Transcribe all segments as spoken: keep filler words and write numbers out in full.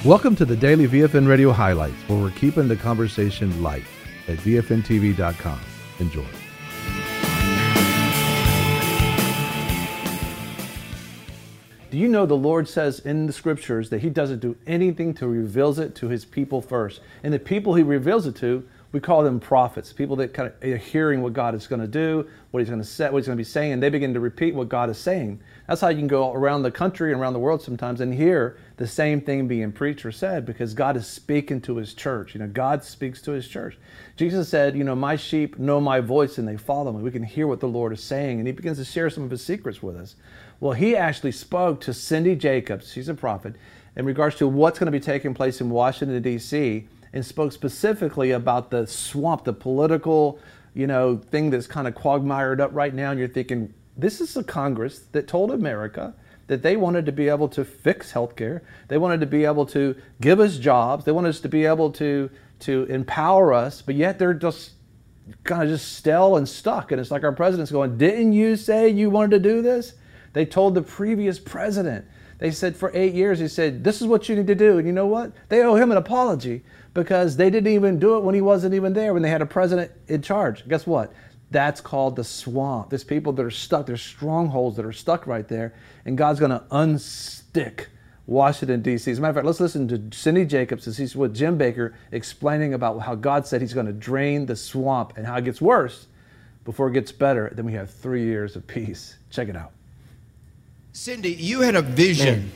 Welcome to the Daily V F N Radio Highlights, where we're keeping the conversation light at V F N T V dot com. Enjoy. Do you know the Lord says in the scriptures that he doesn't do anything to reveals it to his people first? And the people he reveals it to, we call them prophets, people that kind of are hearing what God is going to do, what he's going to say, what he's going to be saying, and they begin to repeat what God is saying. That's how you can go around the country and around the world sometimes and hear the same thing being preached or said, because God is speaking to his church. You know, God speaks to his church. Jesus said, you know, my sheep know my voice and they follow me. We can hear what the Lord is saying, and he begins to share some of his secrets with us. Well, he actually spoke to Cindy Jacobs, she's a prophet, in regards to what's going to be taking place in Washington, D C, and spoke specifically about the swamp, the political, you know, thing that's kind of quagmired up right now. And you're thinking, this is a Congress that told America that they wanted to be able to fix healthcare. They wanted to be able to give us jobs. They wanted us to be able to, to empower us, but yet they're just kind of just still and stuck. And it's like our president's going, didn't you say you wanted to do this? They told the previous president. They said for eight years, he said, this is what you need to do. And you know what? They owe him an apology because they didn't even do it when he wasn't even there, when they had a president in charge. Guess what? That's called the swamp. There's people that are stuck. There's strongholds that are stuck right there. And God's going to unstick Washington, D C. As a matter of fact, let's listen to Cindy Jacobs as he's with Jim Baker explaining about how God said he's going to drain the swamp and how it gets worse before it gets better. Then we have three years of peace. Check it out. Cindy, you had a vision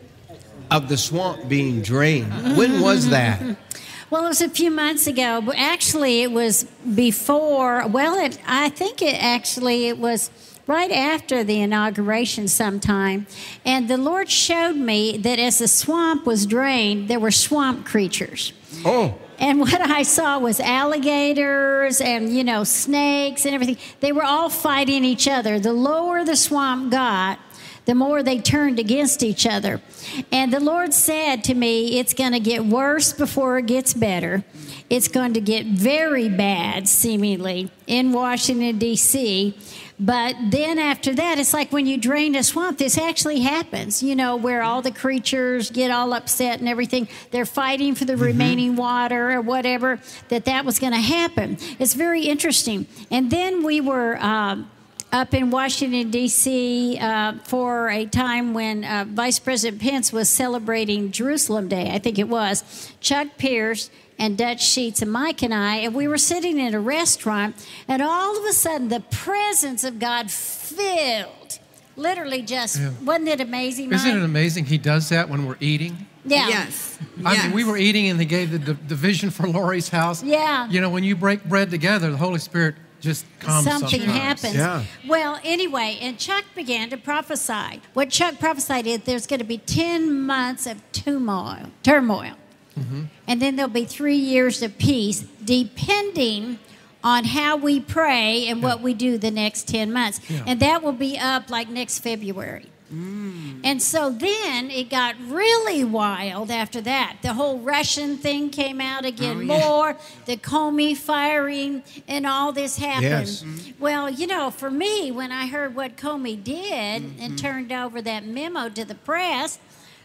of the swamp being drained. When was that? Well, it was a few months ago. But actually, it was before. Well, it, I think it actually it was right after the inauguration sometime. And the Lord showed me that as the swamp was drained, there were swamp creatures. Oh. And what I saw was alligators and, you know, snakes and everything. They were all fighting each other. The lower the swamp got, the more they turned against each other. And the Lord said to me, it's going to get worse before it gets better. It's going to get very bad, seemingly, in Washington, D C. But then after that, it's like when you drain a swamp, this actually happens, you know, where all the creatures get all upset and everything. They're fighting for the mm-hmm. remaining water or whatever, that that was going to happen. It's very interesting. And then we were Um, up in Washington, D C uh, for a time when uh, Vice President Pence was celebrating Jerusalem Day, I think it was. Chuck Pierce and Dutch Sheets and Mike and I, and we were sitting in a restaurant, and all of a sudden the presence of God filled, literally just, yeah. Wasn't it amazing, Mike? Isn't it amazing he does that when we're eating? Yeah. Yes. I yes. mean, we were eating and they gave the, the, the vision for Lori's house. Yeah. You know, when you break bread together, the Holy Spirit just comes Something sometimes. happens. Yeah. Well, anyway, and Chuck began to prophesy. What Chuck prophesied is there's going to be ten months of turmoil, turmoil. Mm-hmm. And then there'll be three years of peace, depending on how we pray and yeah. what we do the next ten months. Yeah. And that will be up like next February. Mm. And so then it got really wild after that. The whole Russian thing came out again, oh, yeah. more, the Comey firing, and all this happened. Yes. Mm-hmm. Well, you know, for me, when I heard what Comey did mm-hmm. and turned over that memo to the press,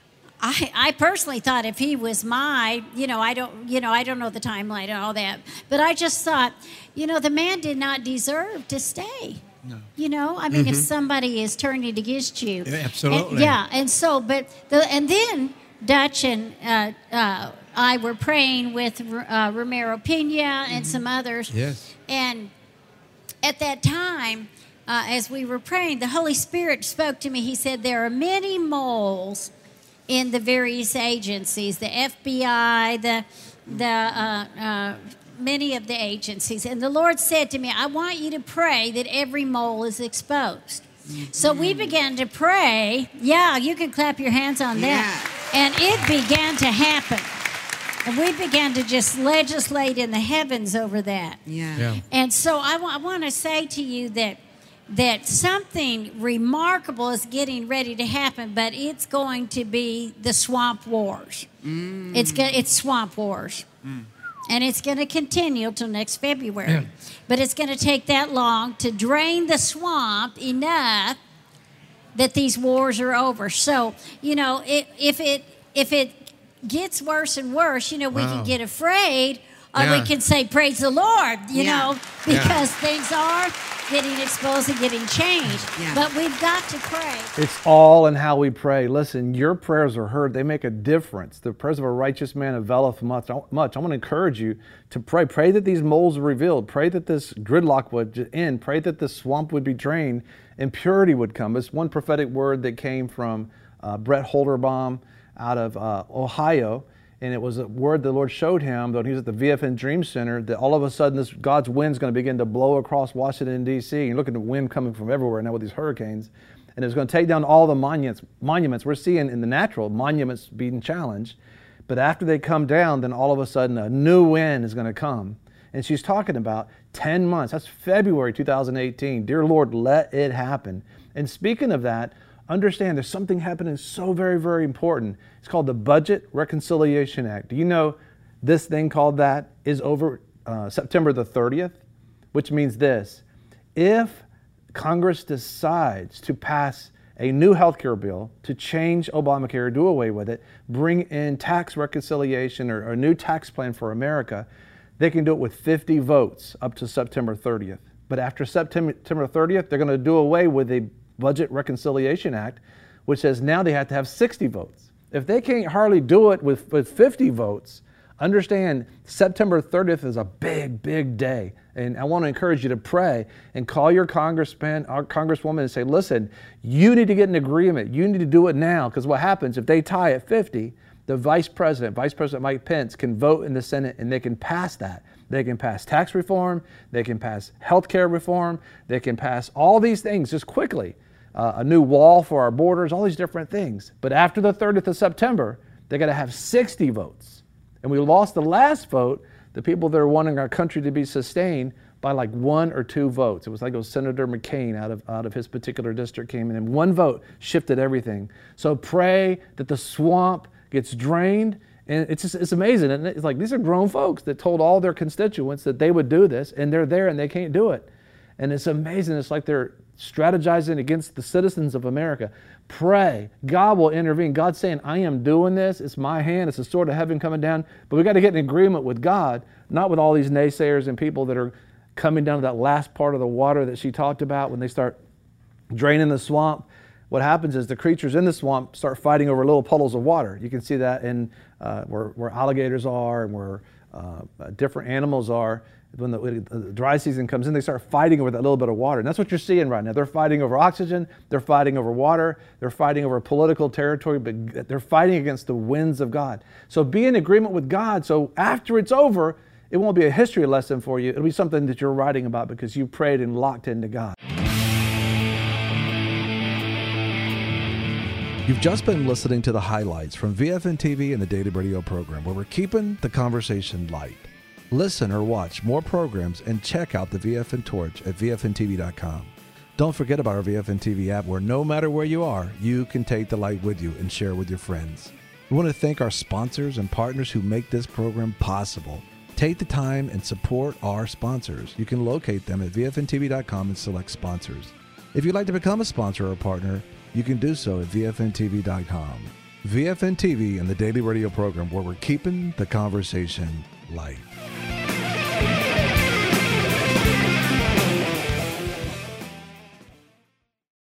I, I personally thought if he was my, you know, I don't, you know, I don't know the timeline and all that, but I just thought, you know, the man did not deserve to stay. No. You know, I mean, mm-hmm. if somebody is turning against you. Yeah, absolutely. And, yeah, and so, but, the, and then Dutch and uh, uh, I were praying with uh, Romero Pena and mm-hmm. some others. Yes. And at that time, uh, as we were praying, the Holy Spirit spoke to me. He said, there are many moles in the various agencies, the F B I, the, the, uh, uh, many of the agencies. And the Lord said to me, I want you to pray that every mole is exposed. Mm-hmm. So we began to pray. Yeah, you can clap your hands on that. Yeah. And it began to happen. And we began to just legislate in the heavens over that. Yeah. yeah. And so I, w- I want to say to you that that something remarkable is getting ready to happen, but it's going to be the swamp wars. Mm. It's go- it's swamp wars. Mm. And it's going to continue till next February. Yeah. But it's going to take that long to drain the swamp enough that these wars are over. So, you know, it, if it if it gets worse and worse, you know, we Wow. can get afraid, or Yeah. we can say, praise the Lord, you Yeah. know, because things are getting exposed and getting changed. Yeah. But we've got to pray. It's all in how we pray. Listen, your prayers are heard. They make a difference. The prayers of a righteous man availeth much. much. I want to encourage you to pray. Pray that these moles are revealed. Pray that this gridlock would end. Pray that this swamp would be drained and purity would come. It's one prophetic word that came from uh, Brett Holderbaum out of uh, Ohio. And it was a word the Lord showed him when he was at the V F N Dream Center, that all of a sudden this God's wind's going to begin to blow across Washington, D C And look at the wind coming from everywhere now with these hurricanes. And it's going to take down all the monuments. Monuments we're seeing in the natural, monuments being challenged. But after they come down, then all of a sudden a new wind is going to come. And she's talking about ten months. That's February two thousand eighteen. Dear Lord, let it happen. And speaking of that, understand there's something happening so very, very important. It's called the Budget Reconciliation Act. Do you know this thing called that is over uh, September the thirtieth? Which means this: if Congress decides to pass a new health care bill to change Obamacare, do away with it, bring in tax reconciliation or, or a new tax plan for America, they can do it with fifty votes up to September thirtieth. But after September thirtieth, they're going to do away with the Budget Reconciliation Act, which says now they have to have sixty votes. If they can't hardly do it with, with fifty votes, understand September thirtieth is a big, big day. And I want to encourage you to pray and call your congressman or congresswoman and say, listen, you need to get an agreement. You need to do it now, because what happens if they tie at fifty, the vice president, Vice President Mike Pence, can vote in the Senate and they can pass that. They can pass tax reform. They can pass health care reform. They can pass all these things just quickly. Uh, a new wall for our borders, all these different things. But after the thirtieth of September, they got to have sixty votes. And we lost the last vote, the people that are wanting our country to be sustained, by like one or two votes. It was like it was Senator McCain out of, out of his particular district came in, and one vote shifted everything. So pray that the swamp gets drained. And it's just, it's amazing. And it's like, these are grown folks that told all their constituents that they would do this, and they're there and they can't do it. And it's amazing. It's like they're strategizing against the citizens of America. Pray. God will intervene. God's saying, I am doing this. It's my hand. It's the sword of heaven coming down. But we got to get in agreement with God, not with all these naysayers and people that are coming down to that last part of the water that she talked about when they start draining the swamp. What happens is the creatures in the swamp start fighting over little puddles of water. You can see that in uh, where, where alligators are and where uh, different animals are. When the, when the dry season comes in, they start fighting over that little bit of water. And that's what you're seeing right now. They're fighting over oxygen. They're fighting over water. They're fighting over political territory, but they're fighting against the winds of God. So be in agreement with God. So after it's over, it won't be a history lesson for you. It'll be something that you're writing about because you prayed and locked into God. You've just been listening to the highlights from V F N T V and the Daily Radio program, where we're keeping the conversation light. Listen or watch more programs and check out the V F N Torch at V F N T V dot com. Don't forget about our V F N T V app, where no matter where you are, you can take the light with you and share with your friends. We want to thank our sponsors and partners who make this program possible. Take the time and support our sponsors. You can locate them at V F N T V dot com and select sponsors. If you'd like to become a sponsor or a partner, you can do so at V F N T V dot com. V F N T V and the Daily Radio program, where we're keeping the conversation light.